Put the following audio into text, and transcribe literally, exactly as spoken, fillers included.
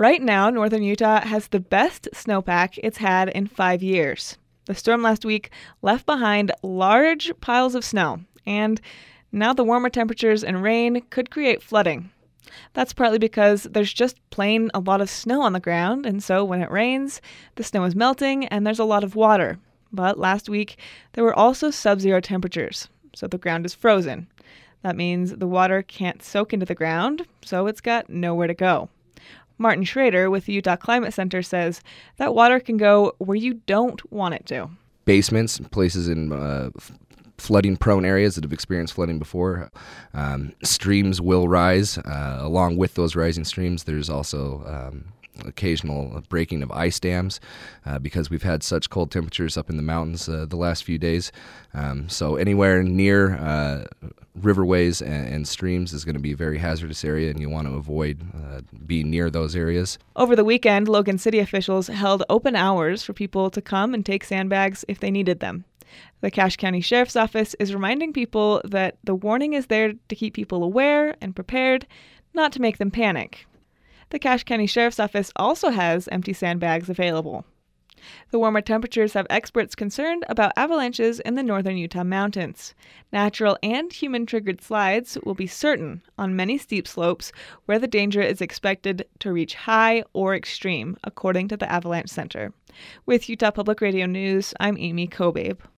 Right now, northern Utah has the best snowpack it's had in five years. The storm last week left behind large piles of snow, and now the warmer temperatures and rain could create flooding. That's partly because there's just plain a lot of snow on the ground, and so when it rains, the snow is melting and there's a lot of water. But last week, there were also sub-zero temperatures, so the ground is frozen. That means the water can't soak into the ground, so it's got nowhere to go. Martin Schrader with the Utah Climate Center says that water can go where you don't want it to. Basements, places in uh, flooding-prone areas that have experienced flooding before. Um, streams will rise. Uh, along with those rising streams, there's also um, occasional breaking of ice dams uh, because we've had such cold temperatures up in the mountains uh, the last few days. Um, so anywhere near uh, riverways and, and streams is going to be a very hazardous area, and you want to avoid uh, being near those areas. Over the weekend, Logan City officials held open hours for people to come and take sandbags if they needed them. The Cache County Sheriff's Office is reminding people that the warning is there to keep people aware and prepared, not to make them panic. The Cache County Sheriff's Office also has empty sandbags available. The warmer temperatures have experts concerned about avalanches in the northern Utah mountains. Natural and human-triggered slides will be certain on many steep slopes where the danger is expected to reach high or extreme, according to the Avalanche Center. With Utah Public Radio News, I'm Amy Kobabe.